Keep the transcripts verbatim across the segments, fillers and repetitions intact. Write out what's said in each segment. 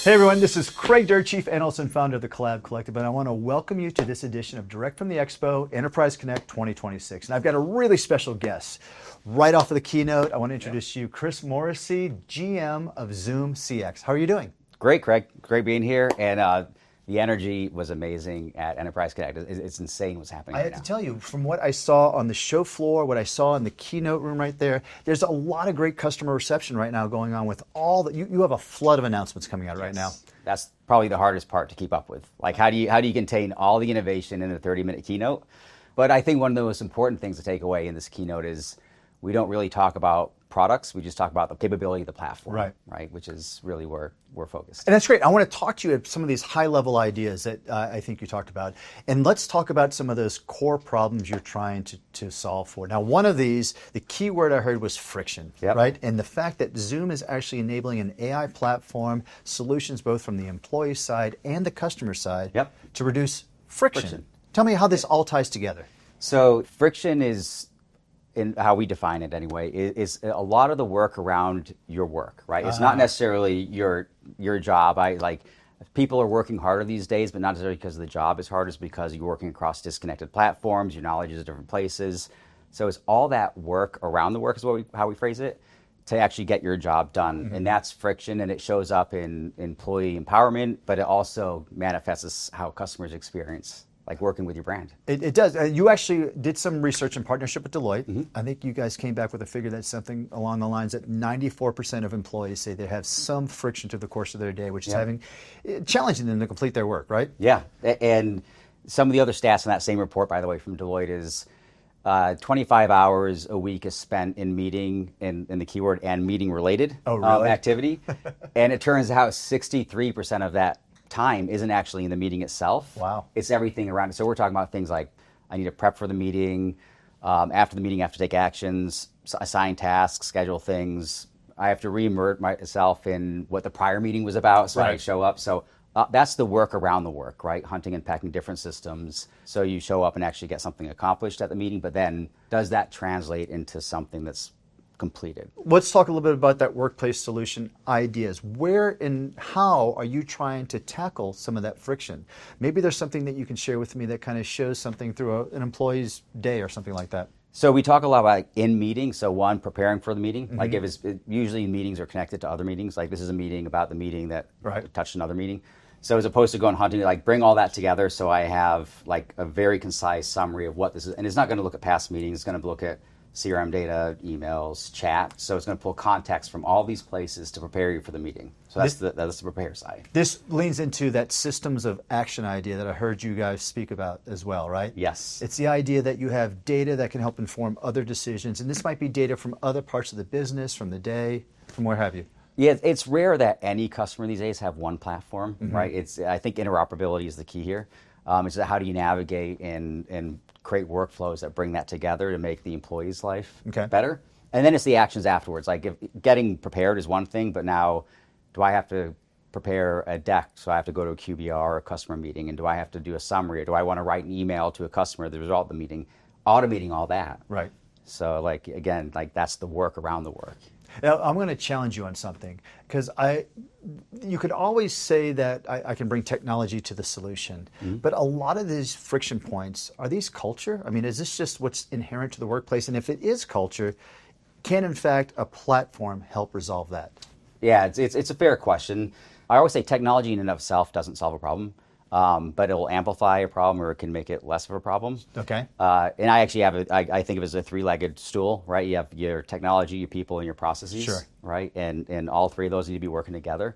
Hey everyone, this is Craig Durr, Chief Analyst and founder of the Collab Collective, and I want to welcome you to this edition of Direct from the Expo Enterprise Connect twenty twenty-six. And I've got a really special guest. Right off of the keynote, I want to introduce you, Chris Morrissey, G M of Zoom C X. How are you doing? Great, Craig. Great being here. And uh, the energy was amazing at Enterprise Connect. It's, it's insane what's happening I right have now. to tell you, from what I saw on the show floor, what I saw in the keynote room right there, there's a lot of great customer reception right now going on with all that. You, you have a flood of announcements coming out right now. That's probably the hardest part to keep up with. Like, how do you how do you contain all the innovation in a thirty-minute keynote? But I think one of the most important things to take away in this keynote is we don't really talk about products. We just talk about the capability of the platform, right? Right, which is really where we're focused. And that's great. I want to talk to you about some of these high-level ideas that uh, I think you talked about. And let's talk about some of those core problems you're trying to, to solve for. Now, one of these, the key word I heard was friction, yep. right? And the fact that Zoom is actually enabling an A I platform, solutions both from the employee side and the customer side yep. to reduce friction. friction. Tell me how this all ties together. So friction is, in how we define it anyway, is, is a lot of the work around your work, right? It's uh-huh. not necessarily your your job. I like people are working harder these days, but not necessarily because the job is hard. It's because you're working across disconnected platforms. Your knowledge is at different places. So it's all that work around the work is what we, how we phrase it, to actually get your job done. Mm-hmm. And that's friction, and it shows up in employee empowerment, but it also manifests as how customers experience like working with your brand. It, it does. Uh, you actually did some research in partnership with Deloitte. Mm-hmm. I think you guys came back with a figure that's something along the lines that ninety-four percent of employees say they have some friction through the course of their day, which is yeah. having uh, challenging them to complete their work, right? Yeah, and some of the other stats in that same report, by the way, from Deloitte is uh, twenty-five hours a week is spent in meeting, in, in the keyword, and meeting related oh, really? um, activity. And it turns out sixty-three percent of that time isn't actually in the meeting itself. Wow. It's everything around it. So we're talking about things like, I need to prep for the meeting. Um, after the meeting, I have to take actions, assign tasks, schedule things. I have to re-immerse myself in what the prior meeting was about so right. I show up. So uh, that's the work around the work, right? Hunting and packing different systems. So you show up and actually get something accomplished at the meeting, but then does that translate into something that's completed? Let's talk a little bit about that workplace solution ideas. Where and how are you trying to tackle some of that friction? Maybe there's something that you can share with me that kind of shows something through a, an employee's day or something like that. So we talk a lot about like, in meetings. So one, preparing for the meeting. Mm-hmm. Like if it's it, usually meetings are connected to other meetings. Like this is a meeting about the meeting that right. touched another meeting. So as opposed to going hunting, like bring all that together so I have like a very concise summary of what this is. And it's not going to look at past meetings. It's going to look at C R M data, emails, chat. So it's going to pull context from all these places to prepare you for the meeting. So that's this, the that's the prepare side. This leans into that systems of action idea that I heard you guys speak about as well, right? Yes. It's the idea that you have data that can help inform other decisions. And this might be data from other parts of the business, from the day, from where have you. Yeah, it's rare that any customer these days have one platform, mm-hmm. right? It's I think interoperability is the key here. Um, it's how do you navigate and and create workflows that bring that together to make the employee's life okay. better. And then it's the actions afterwards. Like if getting prepared is one thing, but now do I have to prepare a deck? So I have to go to a Q B R or a customer meeting, and do I have to do a summary, or do I want to write an email to a customer the result of the meeting? Automating all that. Right. So like again, like that's the work around the work. Now, I'm going to challenge you on something, because I, you could always say that I, I can bring technology to the solution, mm-hmm. but a lot of these friction points, are these culture? I mean, is this just what's inherent to the workplace? And if it is culture, can in fact a platform help resolve that? Yeah, it's it's, it's a fair question. I always say technology in and of itself doesn't solve a problem. Um, but it will amplify a problem, or it can make it less of a problem. Okay. Uh, and I actually have, a, I, I think of it as a three-legged stool, right? You have your technology, your people, and your processes, sure. right? And and all three of those need to be working together.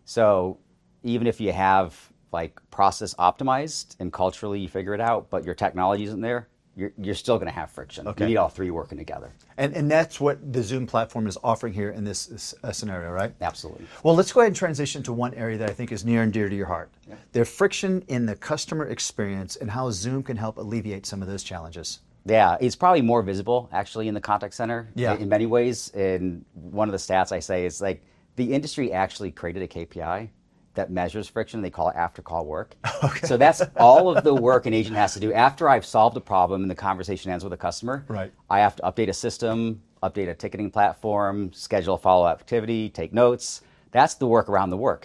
So even if you have like process optimized and culturally you figure it out, but your technology isn't there, you're you're still going to have friction. Okay. You need all three working together. And and that's what the Zoom platform is offering here in this, this uh, scenario, right? Absolutely. Well, let's go ahead and transition to one area that I think is near and dear to your heart. Yeah. The friction in the customer experience and how Zoom can help alleviate some of those challenges. Yeah, it's probably more visible actually in the contact center yeah. in many ways. And one of the stats I say is like the industry actually created a K P I that measures friction. They call it after call work. Okay. So that's all of the work an agent has to do after I've solved a problem and the conversation ends with a customer. Right. I have to update a system, update a ticketing platform, schedule a follow-up activity, take notes. That's the work around the work.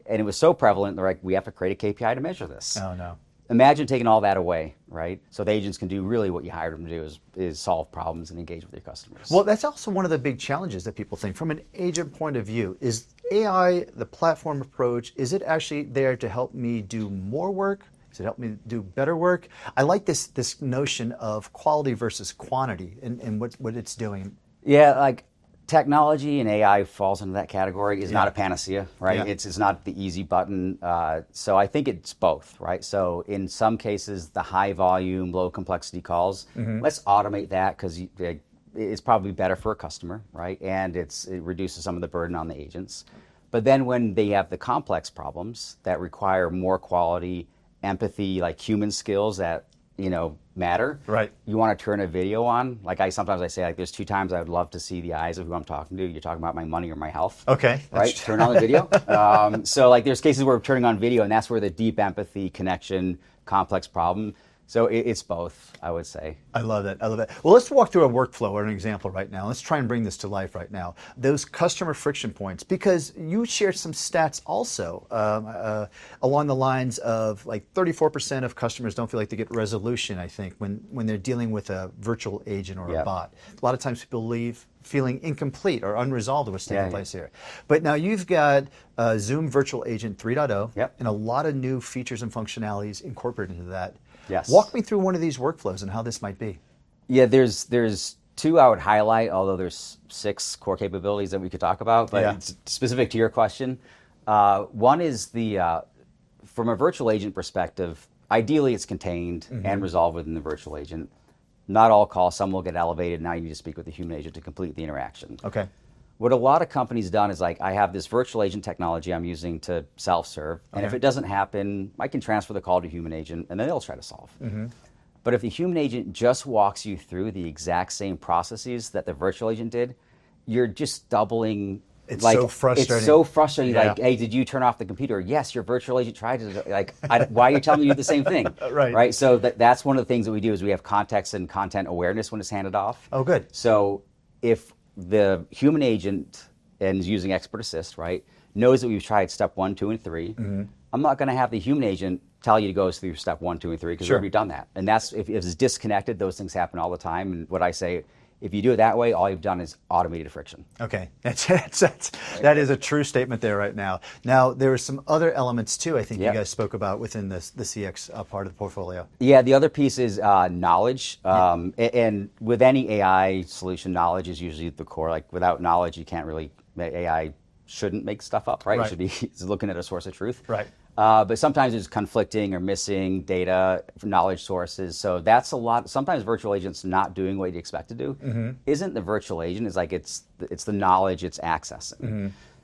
and it was so prevalent, they're like, we have to create a K P I to measure this. Oh, no. Imagine taking all that away, right? So the agents can do really what you hired them to do is, is solve problems and engage with your customers. Well, that's also one of the big challenges that people think from an agent point of view. Is A I, the platform approach, is it actually there to help me do more work? Does it help me do better work? I like this this notion of quality versus quantity and, and what, what it's doing. Yeah, like technology and A I falls into that category. Is Yeah. not a panacea, right? Yeah. It's it's not the easy button. Uh, so I think it's both, right? So in some cases, the high volume, low complexity calls, Mm-hmm. let's automate that because it's probably better for a customer, right? And it's it reduces some of the burden on the agents. But then when they have the complex problems that require more quality, empathy, like human skills that you know matter. Right. You want to turn a video on. Like I sometimes I say, like there's two times I would love to see the eyes of who I'm talking to. You're talking about my money or my health. Okay. Right. Turn on the video. um, so like there's cases where we're turning on video, and that's where the deep empathy, connection, complex problem. So it, it's both, I would say. I love that. I love that. Well, let's walk through a workflow or an example right now. Let's try and bring this to life right now. Those customer friction points, because you shared some stats also um, uh, along the lines of like thirty-four percent of customers don't feel like they get resolution, I think, when, when they're dealing with a virtual agent or Yep. a bot. A lot of times people leave feeling incomplete or unresolved with what's taking Yeah, yeah. place here. But now you've got uh, Zoom Virtual Agent three point oh Yep. and a lot of new features and functionalities incorporated into that. Yes. Walk me through one of these workflows and how this might be. Yeah, there's there's two I would highlight, although there's six core capabilities that we could talk about, but Yeah. it's specific to your question. Uh, one is the, uh, from a virtual agent perspective, ideally it's contained Mm-hmm. and resolved within the virtual agent. Not all calls, some will get elevated, now you need to speak with the human agent to complete the interaction. Okay. What a lot of companies done is like, I have this virtual agent technology I'm using to self-serve, and if Okay. it doesn't happen, I can transfer the call to human agent, and then they'll try to solve. Mm-hmm. But if the human agent just walks you through the exact same processes that the virtual agent did, you're just doubling. It's like, so frustrating. It's so frustrating. Yeah. Like, hey, did you turn off the computer? Yes, your virtual agent tried to. Like, I, why are you telling me you do the same thing? Right. Right. So that, that's one of the things that we do is we have context and content awareness when it's handed off. Oh, good. So if the human agent and is using Expert Assist, right, knows that we've tried step one, two, and three, Mm-hmm. I'm not going to have the human agent tell you to go through step one, two, and three because Sure. we've already done that. And that's if, if it's disconnected, those things happen all the time. And what I say, if you do it that way, all you've done is automated friction. Okay, that's, that's, that's that is a true statement there right now. Now there are some other elements too. I think Yep. you guys spoke about within this the C X uh, part of the portfolio. Yeah, the other piece is uh, knowledge. Um, a- And with any A I solution, knowledge is usually the core. Like without knowledge, you can't really, A I shouldn't make stuff up, right? Right. It should be it's looking at a source of truth. Right. Uh, but sometimes it's conflicting or missing data from knowledge sources. So that's a lot. Sometimes virtual agents not doing what you expect to do Mm-hmm. isn't the virtual agent. It's like it's it's the knowledge it's accessing. Mm-hmm.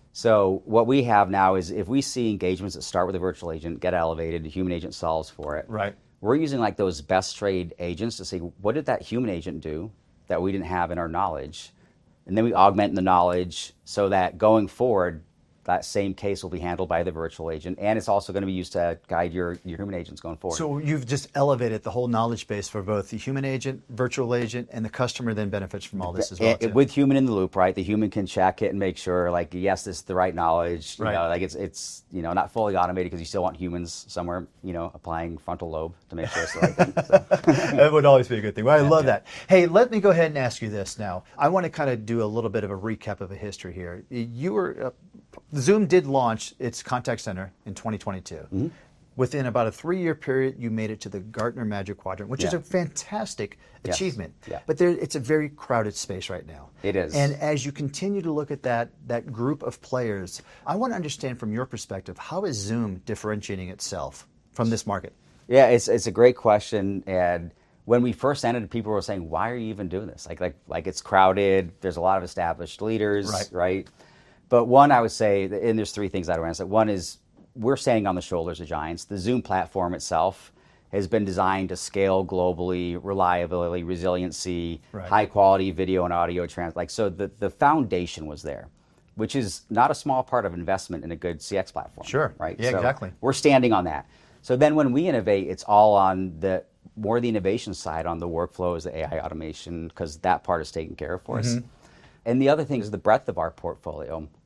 So what we have now is if we see engagements that start with a virtual agent, get elevated, the human agent solves for it. Right. We're using like those best trade agents to say, what did that human agent do that we didn't have in our knowledge? And then we augment the knowledge so that going forward, that same case will be handled by the virtual agent, and it's also going to be used to guide your, your human agents going forward. So you've just elevated the whole knowledge base for both the human agent, virtual agent, and the customer then benefits from all this as well. And- Too. with human in the loop, right? The human can check it and make sure, like, yes, this is the right knowledge. You Right. know, like it's it's you know not fully automated because you still want humans somewhere, you know, applying frontal lobe to make sure it's the right thing. So. That would always be a good thing. Well, I love that. Hey, let me go ahead and ask you this now. I want to kind of do a little bit of a recap of a history here. You were uh, Zoom did launch its contact center in twenty twenty-two. Mm-hmm. Within about a three-year period, you made it to the Gartner Magic Quadrant, which is Yeah. a fantastic Yes. achievement. Yeah. But there, it's a very crowded space right now. It is. And as you continue to look at that that group of players, I want to understand from your perspective, how is Zoom differentiating itself from this market? Yeah, it's it's a great question. And when we first entered, people were saying, "Why are you even doing this? Like like like it's crowded. There's a lot of established leaders, Right. right?" But one, I would say, and there's three things I would answer. One is we're standing on the shoulders of giants. The Zoom platform itself has been designed to scale globally, reliability, resiliency, Right. high quality video and audio trans. Like so, the the foundation was there, which is not a small part of investment in a good C X platform. Sure. Right. Yeah, So exactly. We're standing on that. So then when we innovate, it's all on the more the innovation side, on the workflows, the A I automation, because that part is taken care of for us. And the other thing is the breadth of our portfolio.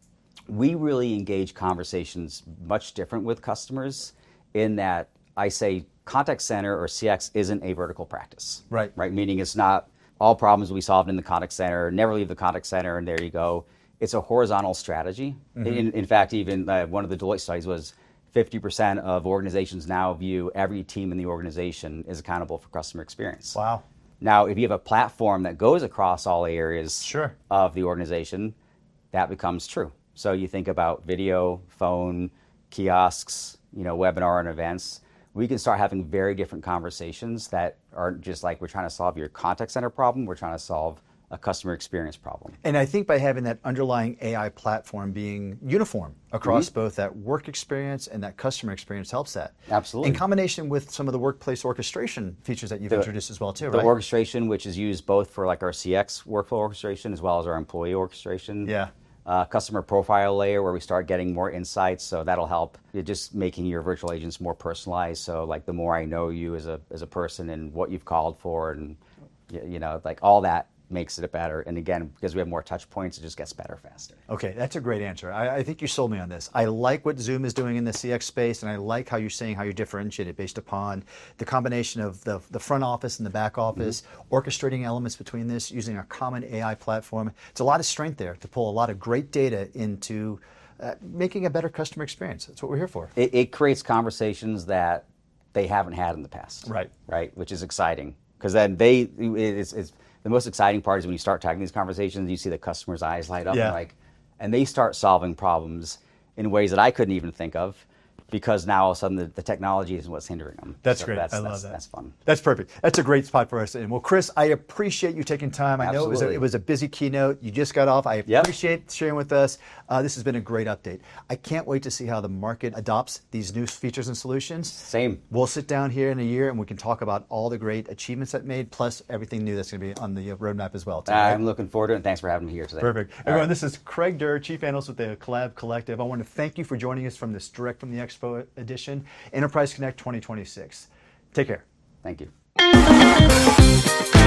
we really engage conversations much different with customers in that I say contact center or C X isn't a vertical practice. Right. Right. Meaning it's not all problems we solved in the contact center, never leave the contact center, and there you go. It's a horizontal strategy. Mm-hmm. In, in fact, even uh, one of the Deloitte studies was fifty percent of organizations now view every team in the organization is accountable for customer experience. Wow. Now, if you have a platform that goes across all areas sure. of the organization, that becomes true. So you think about video, phone, kiosks, you know, webinar and events. We can start having very different conversations that aren't just like we're trying to solve your contact center problem, we're trying to solve a customer experience problem. And I think by having that underlying A I platform being uniform across mm-hmm. both that work experience and that customer experience helps that. Absolutely. In combination with some of the workplace orchestration features that you've the, introduced as well too, the right? The orchestration, which is used both for like our C X workflow orchestration as well as our employee orchestration. Yeah. Uh, customer profile layer where we start getting more insights, so that'll help. You're just making your virtual agents more personalized. So like the more I know you as a as a person and what you've called for, and you know, like all that makes it better. And again, because we have more touch points, it just gets better faster. Okay, that's a great answer. I, I think you sold me on this. I like what Zoom is doing in the C X space, and I like how you're saying how you differentiate it based upon the combination of the, the front office and the back office, mm-hmm. orchestrating elements between this, using a common A I platform. It's a lot of strength there to pull a lot of great data into uh, making a better customer experience. That's what we're here for. It, it creates conversations that they haven't had in the past. Right. Right, which is exciting. Because then they, it's, it's the most exciting part is when you start having these conversations, you see the customer's eyes light up, yeah. and like, and they start solving problems in ways that I couldn't even think of, because now all of a sudden the, the technology is what's hindering them. That's so great. That's, I love that's, that. That's fun. That's perfect. That's a great spot for us. And well, Chris, I appreciate you taking time. I Absolutely. know it was, a, it was a busy keynote. You just got off. I Yep. appreciate sharing with us. Uh, this has been a great update. I can't wait to see how the market adopts these new features and solutions. Same. We'll sit down here in a year and we can talk about all the great achievements that made, plus everything new that's going to be on the roadmap as well. Too, right? I'm looking forward to it, and thanks for having me here today. Perfect. All Everyone, right. This is Craig Durr, Chief Analyst with the Collab Collective. I want to thank you for joining us from this Direct from the Expo edition, Enterprise Connect twenty twenty-six. Take care. Thank you.